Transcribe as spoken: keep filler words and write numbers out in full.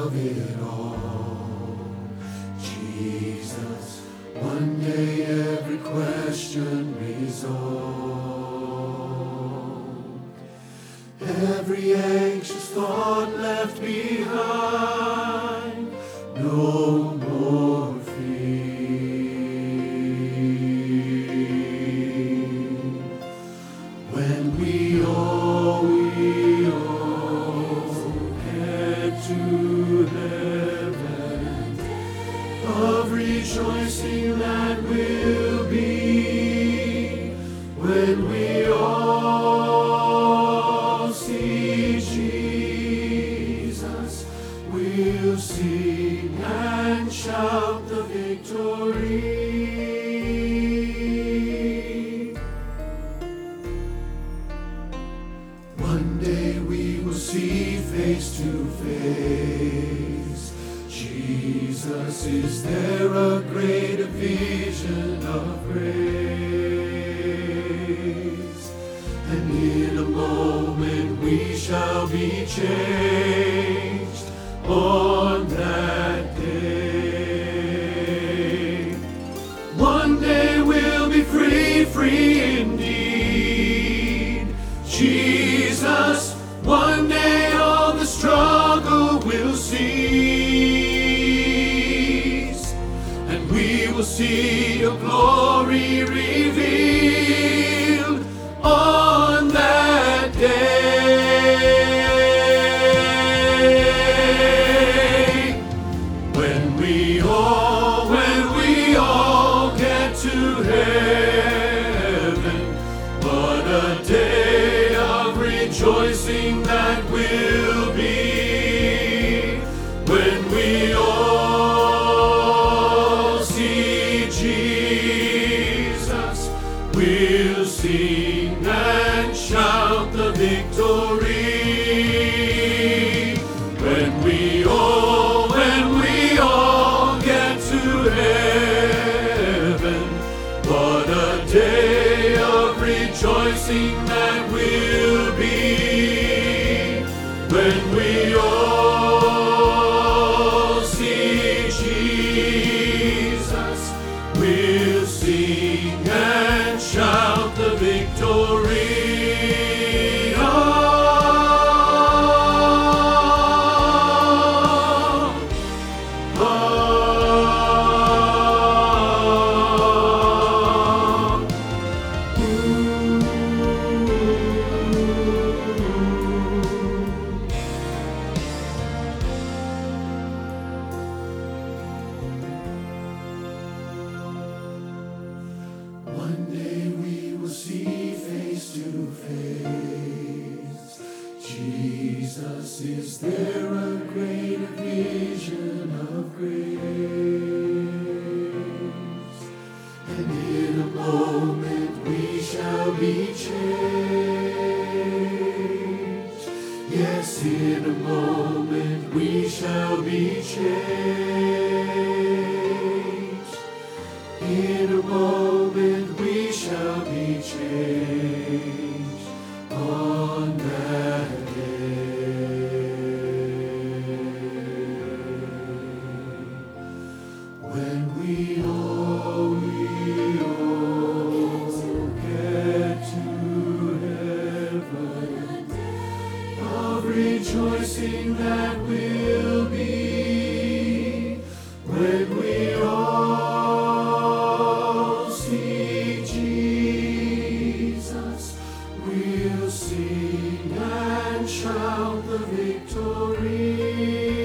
of it all. Jesus, one day every question resolved, every anxious thought left behind, no more fear. When we all, we all get to heaven, of rejoicing that will be, when we all see Jesus, we'll sing and shout the victory. One day we will see face to face Jesus. Is there a greater vision of grace? And in a moment we shall be changed on that day. One day we'll be free, free indeed. Jesus, one day all the struggle will cease, and we will see your glory revealed on that day. When we all, when we all get to heaven, what a day of rejoicing that will be, when we all see Jesus, we'll sing and shout the victory. When we all, when we all get to heaven, what a day of rejoicing that will be, when we all see Jesus, we'll sing and shout the victory. Ah, ah, ooh. One day we will see face to face Jesus. Is there a greater vision of grace? And in a moment we shall be changed. Yes, in a moment we shall be changed. In a moment we shall be changed on that day. When we all, we all get to heaven, of rejoicing that will be, when we all see Jesus, we'll sing and shout the victory.